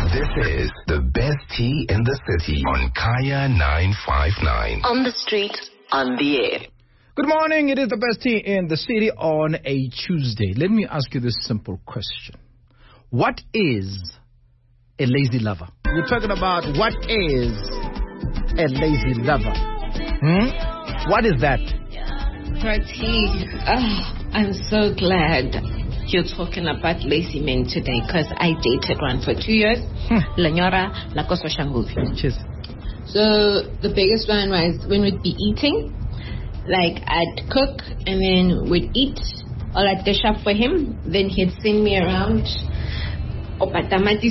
This is the best tea in the city on Kaya 959. On the street, on the air. Good morning. It is the best tea in the city on a Tuesday. Let me ask you this simple question. What is a lazy lover? We're talking about what is a lazy lover. What is that? Pratik, I'm so glad you're talking about lazy men today because I dated one for 2 years. Lanyora Lakoso Shanguvi. Cheers. So the biggest one was when we'd be eating, like I'd cook and then we'd eat, or I'd dish up for him, then he'd send me around. And then by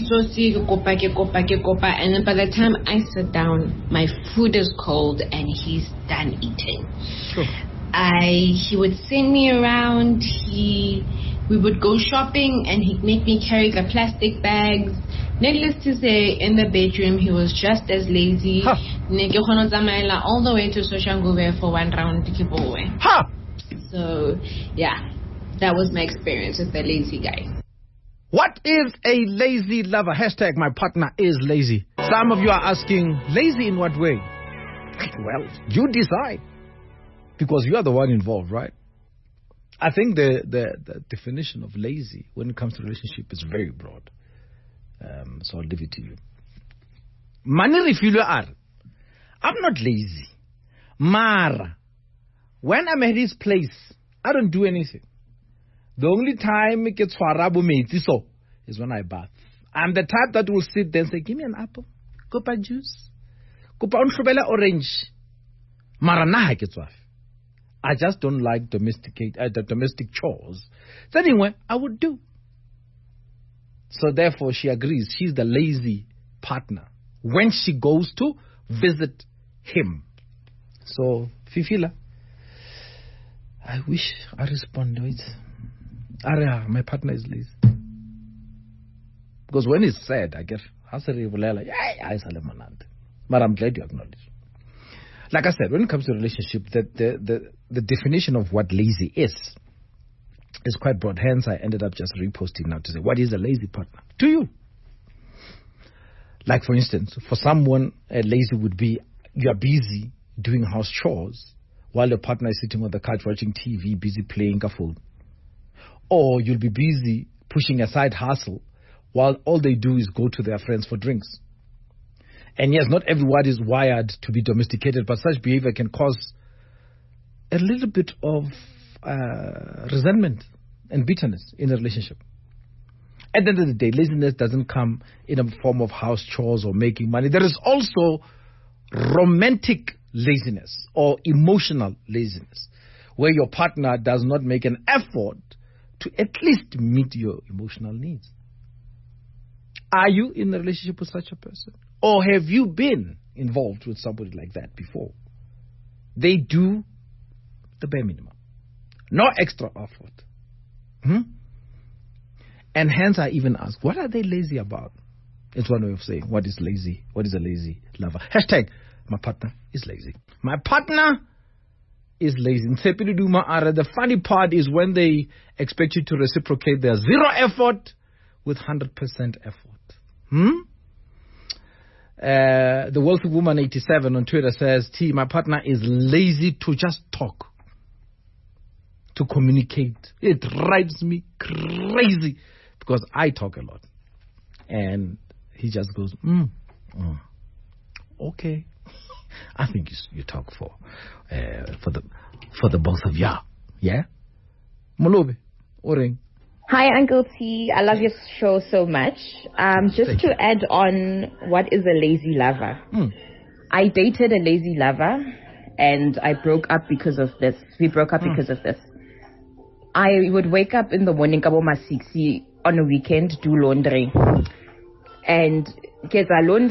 the time I sit down, my food is cold and he's done eating. Sure. He would send me around. We would go shopping and he'd make me carry the plastic bags. Needless to say, in the bedroom he was just as lazy. All the way to Soshanguve for one round. So yeah, that was my experience with the lazy guy. What is a lazy lover? Hashtag my partner is lazy. Some of you are asking, lazy in what way? Well, you decide. Because you are the one involved, right? I think the definition of lazy when it comes to relationship is very broad. So I'll leave it to you. Mani refuel are. I'm not lazy. Mara. When I'm at his place, I don't do anything. The only time it gets swarabu meitiso is when I bath. I'm the type that will sit there and say, give me an apple. Copa juice. Copa unshubela orange. Mara na haketswafi. I just don't like the domestic chores. So anyway, I would do. So therefore, she agrees. She's the lazy partner when she goes to visit him. So, Fifila, I wish I responded. My partner is lazy. Because when it's said, I get, but I'm glad you acknowledge. Like I said, when it comes to relationship, the definition of what lazy is quite broad. Hence, I ended up just reposting now to say, what is a lazy partner to you? Like, for instance, for someone, a lazy would be you are busy doing house chores while your partner is sitting on the couch watching TV, busy playing a phone. Or you'll be busy pushing a side hustle while all they do is go to their friends for drinks. And yes, not everyone is wired to be domesticated, but such behavior can cause a little bit of resentment and bitterness in a relationship. At the end of the day, laziness doesn't come in a form of house chores or making money. There is also romantic laziness or emotional laziness, where your partner does not make an effort to at least meet your emotional needs. Are you in a relationship with such a person? Or have you been involved with somebody like that before? They do the bare minimum. No extra effort. And hence I even ask, what are they lazy about? It's one way of saying, what is lazy? What is a lazy lover? Hashtag, my partner is lazy. My partner is lazy. The funny part is when they expect you to reciprocate their zero effort with 100% effort. The Wealthy Woman 87 on Twitter says, T, my partner is lazy to just talk, to communicate. It drives me crazy because I talk a lot. And he just goes, okay. I think you talk for the both of y'all. Yeah? Molobe, Oring. Hi, Uncle T. I love your show so much. Just to add on, what is a lazy lover? I dated a lazy lover, and I broke up because of this. We broke up because of this. I would wake up in the morning, on a weekend, do laundry. And I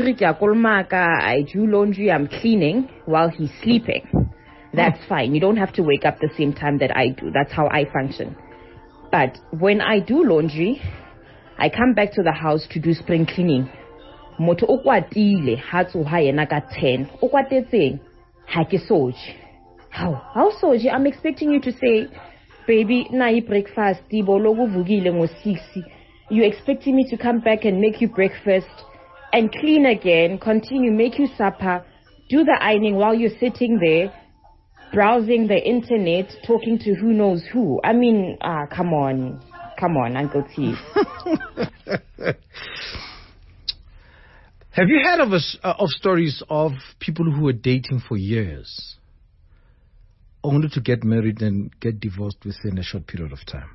do laundry, I'm cleaning while he's sleeping. That's fine. You don't have to wake up the same time that I do. That's how I function. But when I do laundry, I come back to the house to do spring cleaning. Moto okwatile hatso ha yena ka 10. Okwatetseng ha ke soje. How soje? I'm expecting you to say, baby, na breakfast, bologo vugile ngo 6. You expecting me to come back and make you breakfast and clean again, continue, make you supper, do the ironing while you're sitting there, browsing the internet, talking to who knows who. I mean, come on, Uncle T. Have you heard of stories of people who were dating for years, only to get married and get divorced within a short period of time?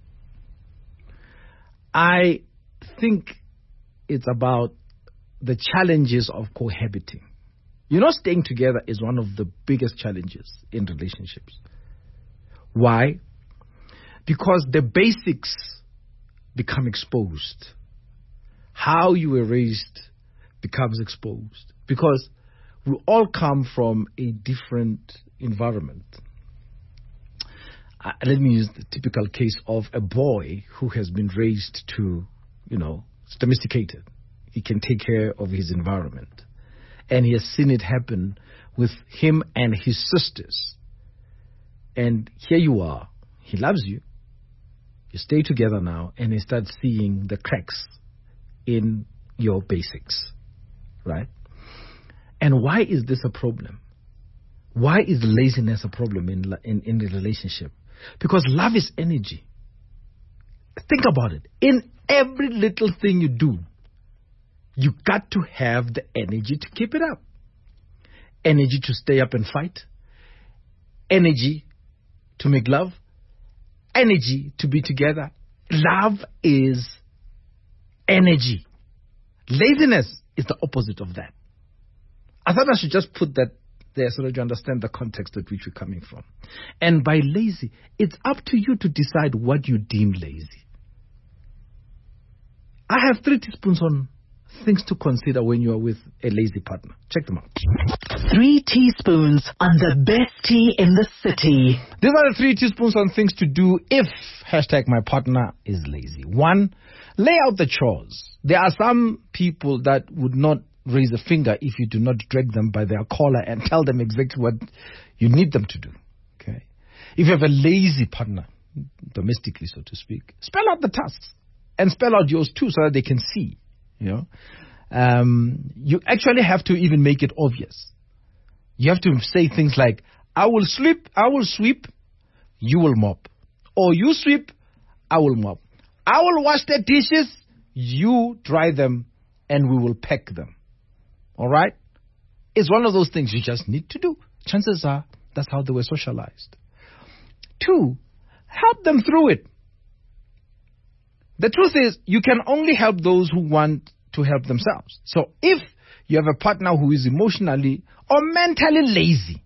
I think it's about the challenges of cohabiting. Staying together is one of the biggest challenges in relationships. Why? Because the basics become exposed. How you were raised becomes exposed. Because we all come from a different environment. Let me use the typical case of a boy who has been raised to, it's domesticated. He can take care of his environment. And he has seen it happen with him and his sisters. And here you are. He loves you. You stay together now, and he starts seeing the cracks in your basics. Right? And why is this a problem? Why is laziness a problem in the relationship? Because love is energy. Think about it. In every little thing you do, you got to have the energy to keep it up. Energy to stay up and fight. Energy to make love. Energy to be together. Love is energy. Laziness is the opposite of that. I thought I should just put that there so that you understand the context at which we're coming from. And by lazy, it's up to you to decide what you deem lazy. I have 3 teaspoons on things to consider when you are with a lazy partner. Check them out. 3 teaspoons on the best tea in the city. These are the 3 teaspoons on things to do if #my partner is lazy. 1, lay out the chores. There are some people that would not raise a finger if you do not drag them by their collar and tell them exactly what you need them to do. Okay? If you have a lazy partner, domestically so to speak, spell out the tasks and spell out yours too so that they can see. You actually have to even make it obvious. You have to say things like, I will sweep, you will mop. Or you sweep, I will mop. I will wash the dishes, you dry them, and we will pack them. All right? It's one of those things you just need to do. Chances are that's how they were socialized. 2, help them through it. The truth is, you can only help those who want to help themselves. So if you have a partner who is emotionally or mentally lazy,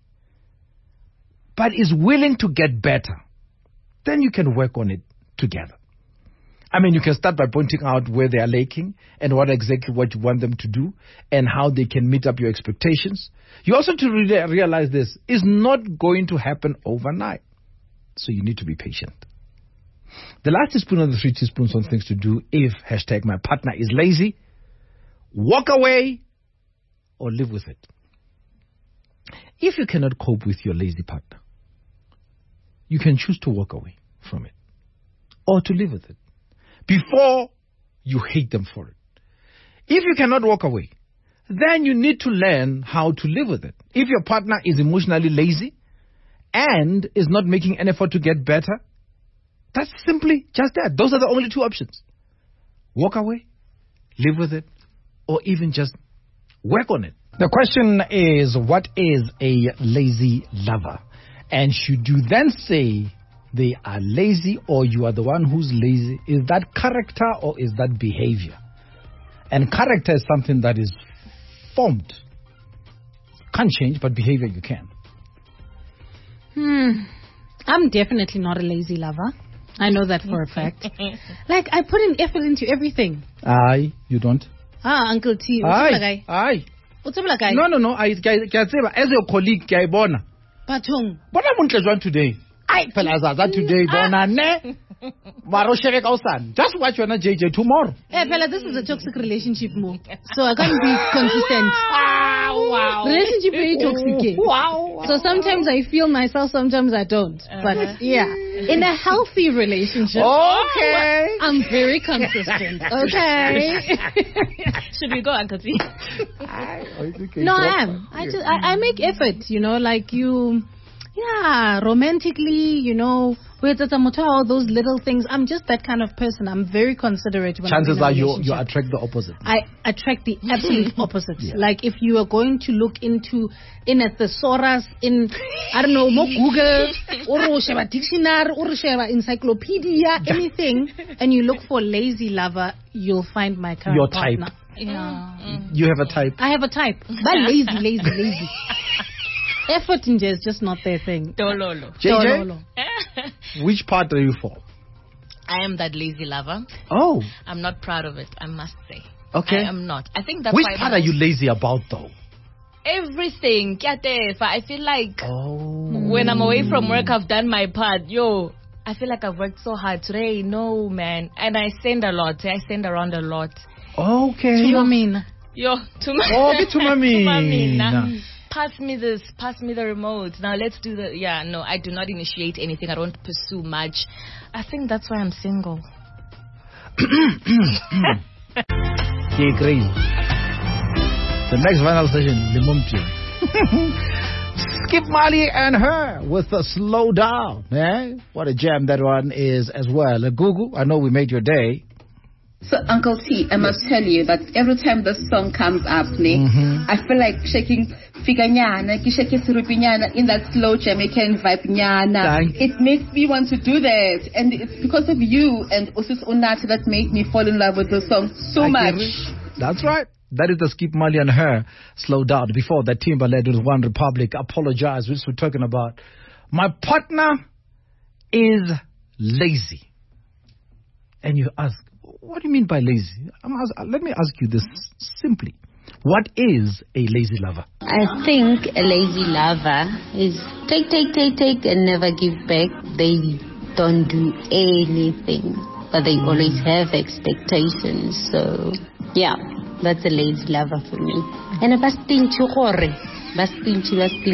but is willing to get better, then you can work on it together. I mean, you can start by pointing out where they are lacking and what you want them to do and how they can meet up your expectations. You also have to realize this is not going to happen overnight. So you need to be patient. The last teaspoon of the 3 teaspoons on things to do if #my partner is lazy, walk away or live with it. If you cannot cope with your lazy partner, you can choose to walk away from it or to live with it before you hate them for it. If you cannot walk away, then you need to learn how to live with it. If your partner is emotionally lazy and is not making an effort to get better, that's simply just that. Those are the only 2 options. Walk away, live with it, or even just work on it. The question is, what is a lazy lover? And should you then say they are lazy or you are the one who's lazy? Is that character or is that behavior? And character is something that is formed. Can't change, but behavior you can. I'm definitely not a lazy lover. I know that for a fact. Like, I put in effort into everything. Aye, you don't? Uncle T. Aye. No. As your colleague, Gaibona. Batong. What am today? Aye, Pelazaza today, Bona, ne? Just watch your JJ tomorrow. Pela, this is a toxic relationship move. So I can't be consistent. Wow. Relationship very toxic. Wow. So sometimes I feel myself, sometimes I don't. But yeah. In a healthy relationship, Okay. I'm very consistent. Okay. Should we go, Uncle T? No, I am. I make effort, like you, romantically, with all those little things. I'm just that kind of person. I'm very considerate when Chances I'm are in a you relationship. attract the opposite. I attract the absolute opposite. Yeah. Like if you are going to look in a thesaurus, in, I don't know, more Google, or Sheba dictionary, or Sheba encyclopedia, anything, and you look for lazy lover, you'll find my current Your partner. type. Yeah. You have a type. I have a type. But lazy. Effort in is just not their thing. Dololo. JJ, which part are you for? I am that lazy lover. Oh, I'm not proud of it, I must say. okay. I am not. I think that's Which why part are you lazy about, though? everything. Kyatefa. I feel like Oh. when I'm away from work, I've done my part. I feel like I've worked so hard today. No, man. And I send a lot. I send around a lot. Okay. Tumamina. To my Oh, to Tumamina. Pass me this. Pass me the remote. Now let's do the. Yeah, no, I do not initiate anything. I don't pursue much. I think that's why I'm single. Okay, great. The next final session, Limumchi. Skip Mali and her with a slow down. Eh? What a jam that one is as well. Gugu, I know we made your day. So, Uncle T, I must tell you that every time this song comes up, I feel like shaking figanyana, shaking surupinyana in that slow Jamaican vibe nyana. It makes me want to do that. And it's because of you and Usis Unati that made me fall in love with the song so much. That's right. That is the Skip Mali and her slow down. Before that, Timberland with One Republic. Apologize, which we're talking about. My partner is lazy. And you ask, what do you mean by lazy? Let me ask you this simply. What is a lazy lover? I think a lazy lover is take and never give back. They don't do anything, but they always have expectations. So, yeah, that's a lazy lover for me. And a bastinchu gore. Bastinchu.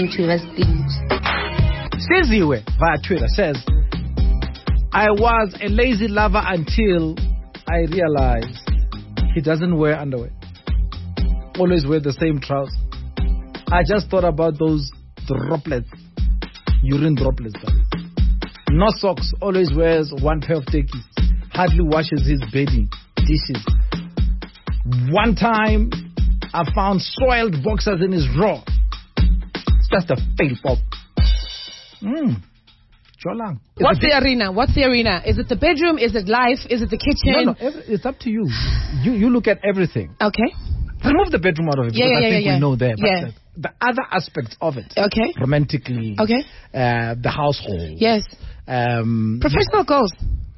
Siziwe via Twitter says, I was a lazy lover until I realized he doesn't wear underwear. Always wear the same trousers. I just thought about those droplets, urine droplets. No socks, always wears one pair of tekis. Hardly washes his bedding, dishes. One time, I found soiled boxers in his drawer. It's just a fail pop. What's the arena? Is it the bedroom? Is it life? Is it the kitchen? No, it's up to you. You look at everything. Okay. Remove the bedroom out of it because I think we know there. But the other aspects of it. Okay. Romantically. Okay. The household. Yes. Professional goals.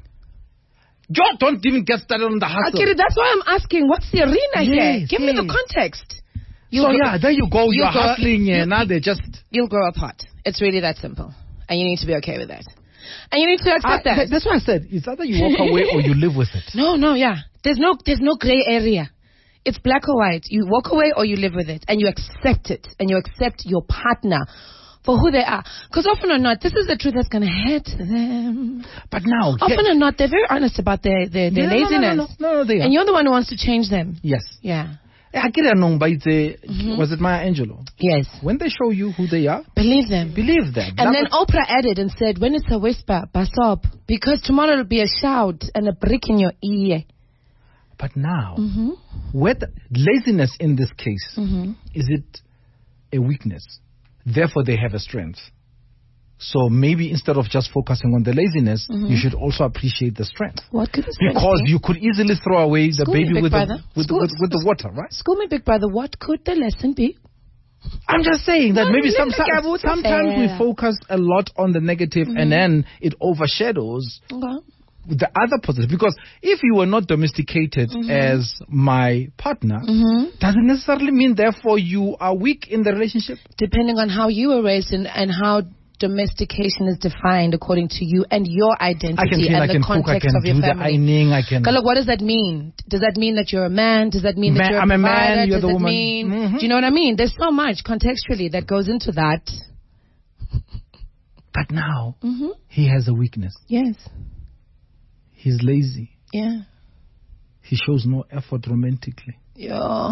Don't even get started on the hustle. Okay, that's why I'm asking. What's the arena here? Give me the context. There you go. You're hustling and now they just... You'll grow apart. It's really that simple. And you need to be okay with that. And you need to accept that. That's why I said, it's either you walk away or you live with it. No, yeah. There's no gray area. It's black or white. You walk away or you live with it. And you accept it. And you accept your partner for who they are. Because often or not, this is the truth that's going to hurt them. But now... Often or not, they're very honest about their laziness. No, they are. And you're the one who wants to change them. Yes. Yeah. Was it Maya Angelou? Yes. When they show you who they are, believe them. And then Oprah added and said, when it's a whisper, bust up. Because tomorrow it'll be a shout and a brick in your ear. But now, with laziness in this case, is it a weakness? Therefore, they have a strength. So maybe instead of just focusing on the laziness, you should also appreciate the strength. What could the strength Because be? you could easily throw away the baby with the water, right? School me, big brother. What could the lesson be? I'm just saying that maybe sometimes we focus a lot on the negative and then it overshadows the other positive. Because if you were not domesticated as my partner, doesn't necessarily mean therefore you are weak in the relationship. Depending on how you were raised and how domestication is defined according to you and your identity and the context of your family. Look, what does that mean? Does that mean that you're a man? Does that mean that you're a provider? Man, you're does the it woman. mean? Do you know what I mean? There's so much contextually that goes into that. But now, he has a weakness. Yes. He's lazy. Yeah. He shows no effort romantically. Yeah.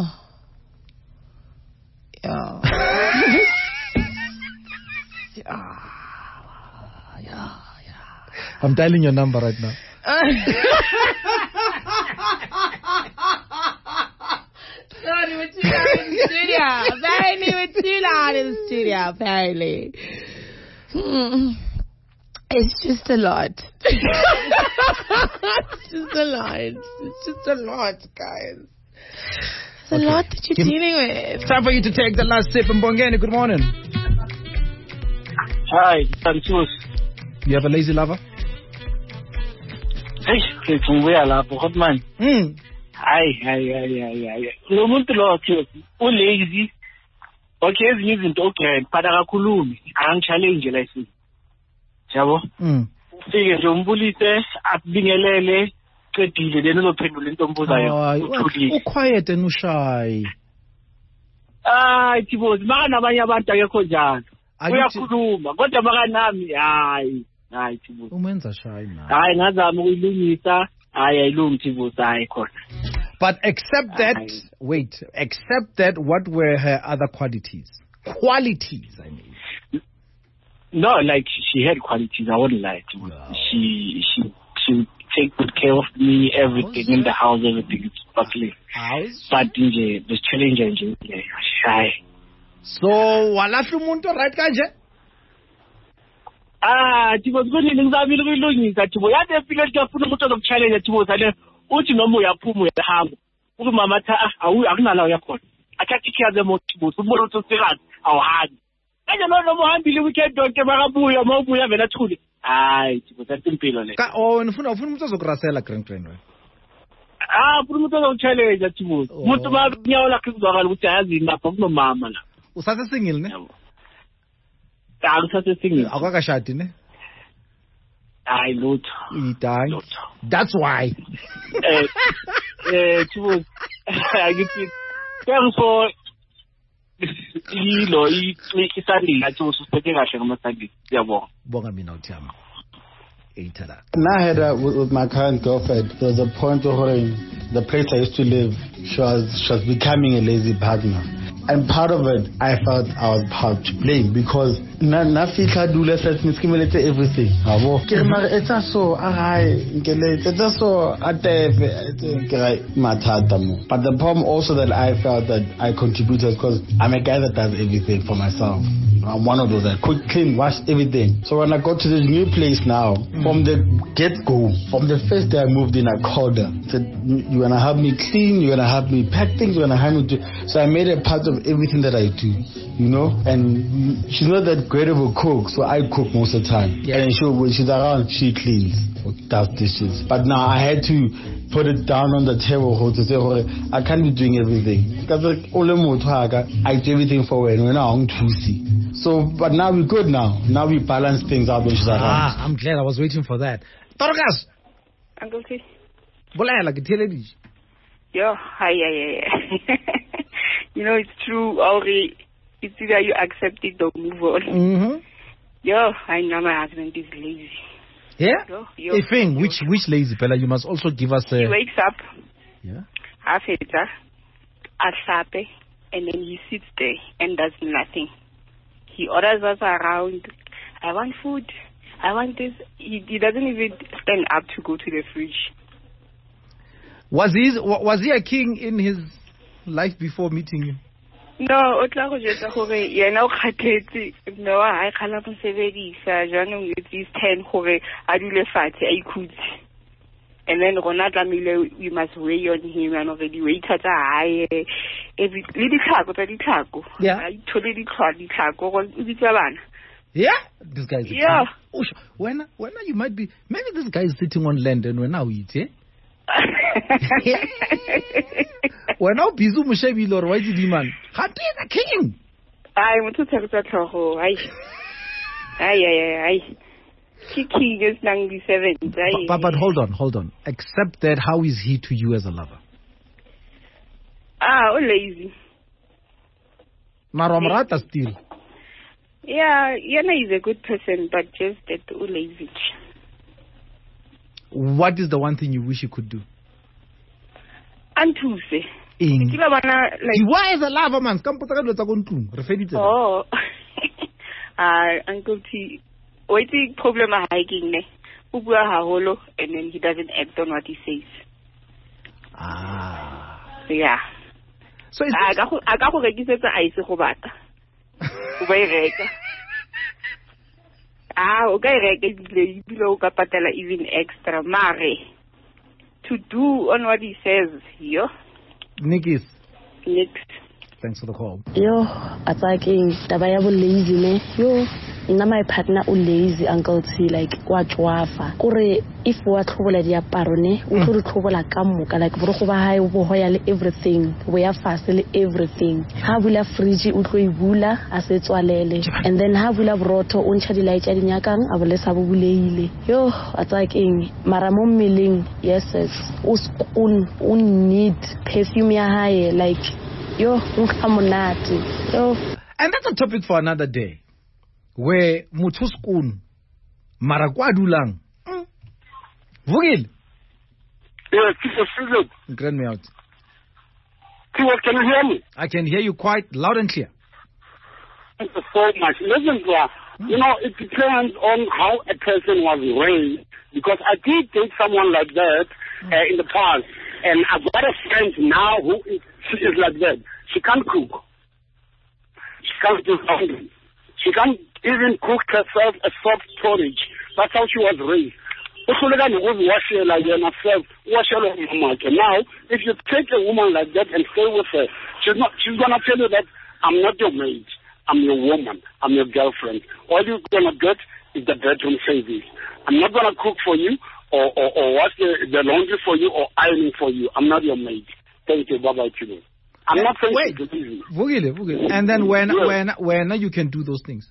Yeah. Yeah. I'm dialing your number right now. Sorry, we're too loud in the studio. Apparently, we're too loud in the studio. Apparently. It's just a lot. It's just a lot. It's just a lot, guys. It's a lot that you're dealing with. It's time for you to take the last sip. Mbongeni, good morning. Hi, Santos. You have a lazy lover? Hey, it's lapho hot man. Hayi. Lo muntu lo lazy. Okay, ezinye izinto okay, but akakhulumi, angichallenge la isini. Yabo? Ufike nje umbulise, akubingelele, qedile then uzophendula into ombuzayo. Uquiet and ushy. Thibozi, maka nabanye abantu akekho njalo. Uyakhuluma, kodwa maka nami, hayi Thibozi. Umenza shy na. Hayi ngazama ukuyilungisa, hayi ayilungi Thibozi, hayi khona. But except that, what were her other qualities? Qualities, I mean. No, like she had qualities. I wouldn't lie to her. She would take good care of me, everything in the house, everything is sparkling. But the challenge is shy. So, walafi umuntu right kanje? Thibozi kunini ngizamile ukuyilungisa Thibozi. Yathi efika kuyafuna umuntu ozokuchallenge Thibozi ale uthi noma uyaphuma uyahamba. Ukumama akunala uyakhona. Athatha ikhiyaze mo Thibozi ubona ukuthi usikazi awuhambi. Kanje noma uhambile weekend yonke bakabuya mawubuya vele athule. Hayi Thibozi asimpilo le. Wena ufuna umuntu ozokurasela grand wena. Ufuna umuntu ozokuchallenge Thibozi. Umuntu banyawo lakhe kuzwakala ukuthi ayazi lapha kunomama la. Usase single ne? Usase single. Akakashadi ne? Hayi lutho. Uyidangi. That's why. Thibozi. Angithi thanks for yilo isandile athi usiphethe kahle ngamasandile. Siyabonga. Bonga mina uthiyama. I had with my current girlfriend, there was a point where the place I used to live, she was becoming a lazy partner. And part of it, I felt I was part to blame because nafika dule set miskimele everything. It's so But the problem also that I felt that I contributed because I'm a guy that does everything for myself. I'm one of those that cook, clean, wash everything. So when I got to this new place now, from the get-go, from the first day I moved in, I called her. I said, you're gonna help me clean, you're gonna help me pack things, you're gonna help me do. So I made it part of everything that I do, you know. And she's not that great of a cook, so I cook most of the time. Yeah. And when she's around, she cleans or does dishes. But now I had to put it down on the table to say, I can't be doing everything. Because I do everything for her and we're not on Tuesday. So, but now we're good now. Now we balance things out when she's around. I'm glad. I was waiting for that. Torgas! Uncle T. Bolela, ke theledi. Yo, hi. You know, it's true, Auri. It's either you accept it or move on. Yo, I know my husband is lazy. Yeah? A thing, which lazy, Bella? You must also give us a... He wakes up. Yeah? After, asape, and then he sits there and does nothing. He orders us around. I want food. I want this. He doesn't even stand up to go to the fridge. Was he a king in his life before meeting you? No, otla go jetsa gore yena o khatletse no ha khala mo sebedisa jwanong it's 10 gore a dule fatshe a ikhutse. And then rona tlamile we must weigh on him and already weight tsa hae every le ditlhako yeah I thole ditlhako go bitsa bana. Yeah, this guy is yeah. When you might be, maybe this guy is sitting on land and when now eat, eh? When now bizu mushebi lor why did man? How is the king? I want to tell you that ay. King is 97. But hold on. Except that, how is he to you as a lover? Lazy. Maromrata still. Yeah, Yana is a good person, but just that lazy. What is the one thing you wish you could do? Antuse. Why is a lava man? Oh. Uncle T. Waiting problem hiking ne. Ubua haholo, and then he doesn't act on what he says. Yeah. So it's I got to register the ice of bata. Okay, below Capatella even extra mare to do on what he says here. Nikis. Next. Thanks for the call. Yo, attacking Tabayabo lazy ne. Yo, my partner lazy Uncle T like what wafa. Kore if what trouble dia parone, ukuru trouble la kamuka like brokoba hai ubohoya everything. We are fast everything. Habula friji utlo ibula asetswalele. And then habula broto uncha di light di nyakang abule sabuleile. Yo, attacking maramo milling. Yes, un need perfume ya high like yo. And that's a topic for another day. Where mutuskun marakwadulang. Vugil. Yes, Grant me out. Can you hear me? I can hear you quite loud and clear. Thank you so much. Listen, you know, it depends on how a person was raised. Because I did date someone like that in the past. And I've got a friend now who is like that. She can't cook. She can't do laundry. She can't even cook herself a soft porridge. That's how she was raised. Now, if you take a woman like that and stay with her, she's gonna tell you that I'm not your maid, I'm your woman, I'm your girlfriend. All you're gonna get is the bedroom service. I'm not gonna cook for you or wash the laundry for you or ironing for you. I'm not your maid. Thank you. Bye bye to you. I'm not saying it's easy. Vugile. And then when you can do those things?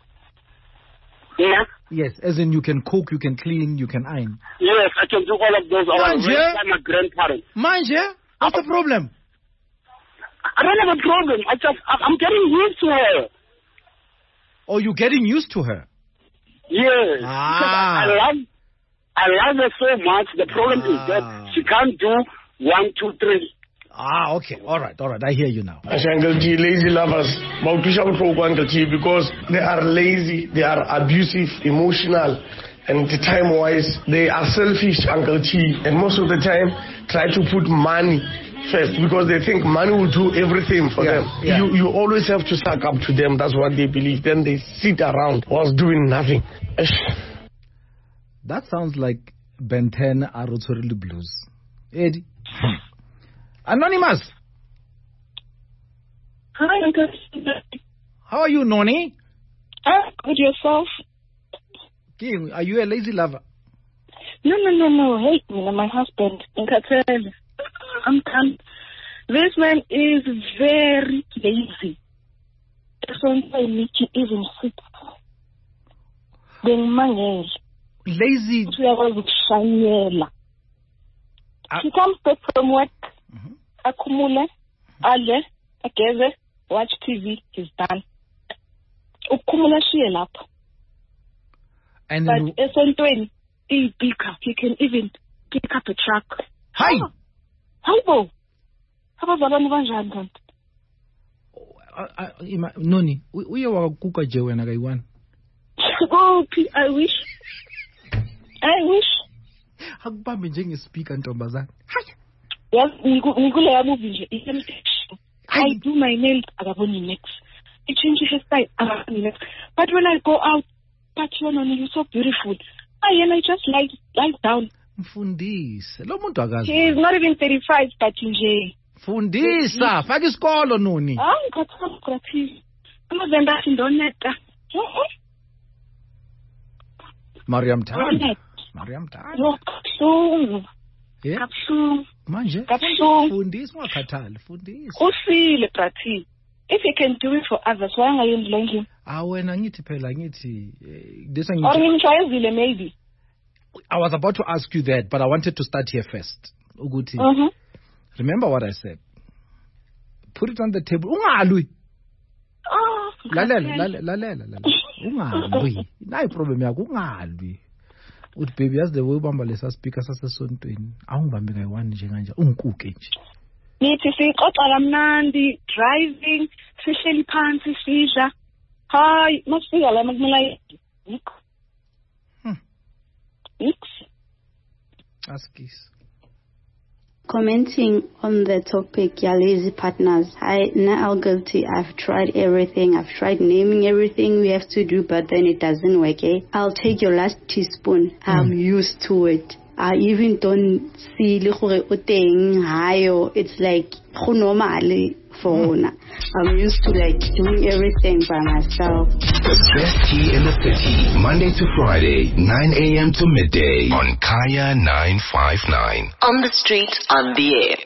Yeah. Yes, as in you can cook, you can clean, you can iron. Yes, I can do all of those. I'm my grandparents. Manje? What's the problem? I don't have a problem. I'm getting used to her. Oh, you're getting used to her? Yes. I love her so much. The problem is that she can't do 1, 2, 3. Okay. All right. I hear you now. Uncle T, lazy lovers. Uncle T, because they are lazy, they are abusive, emotional, and the time-wise, they are selfish, Uncle T. And most of the time, try to put money first because they think money will do everything for them. Yeah. You always have to suck up to them. That's what they believe. Then they sit around whilst doing nothing. That sounds like Ben 10 Arotorili Blues. Eddie. Anonymous. Hi, Uncle. How are you, Noni? Good, yourself? King, are you a lazy lover? No. Hey, my husband. I'm done. This man is very lazy. Sometimes he even sit. Lazy. He comes back from work. Akumule, ale, ageze, watch TV, he's done. Ukumula shielap. And but Esontweni, he can even pick up a truck. Hi! How about Noni, we are kuka jewe na gaiwan. Oh, I wish. Hakubambe njenge speaker ntombazana. Yes, I do my nails agaboni next. I change his style agaboni next. But when I go out, you're so beautiful. And I just lie down. Mfundise. Lo muntu akazi. He is not even 35, but nje. Fundisa, faka isikolo Noni. Ngikhathanda gratis. Amazenda sindoneta. Mariam Tan. No, so. Yeah. Kapsu. Manje. Kapsu. Fundisa wakhathala, fundisa. Usile Prati. If he can do it for others, why are you enjoying him? Wena ngithi phela ngithi or ngimshayezile maybe. I was about to ask you that, but I wanted to start here first. Uguthi. Remember what I said. Put it on the table. Ungalwi. lalela ungalwi nayi problem yakho ungalwi uthi baby yazi the way ubamba lesa speaker sasesontweni awungibambe ngayi-1 njenganje ungikuke nje nithi sixoxa kamnandi driving sihleli phansi sidla hayi masifika la makumela askis. Commenting on the topic, your lazy partners. I'm guilty. I've tried everything. I've tried naming everything we have to do, but then it doesn't work. I'll take your last teaspoon. I'm used to it. I even don't see it's like normally for I'm used to like doing everything by myself. The best tea in the city, Monday to Friday, 9 a.m. to midday on Kaya 959. On the street, on the air.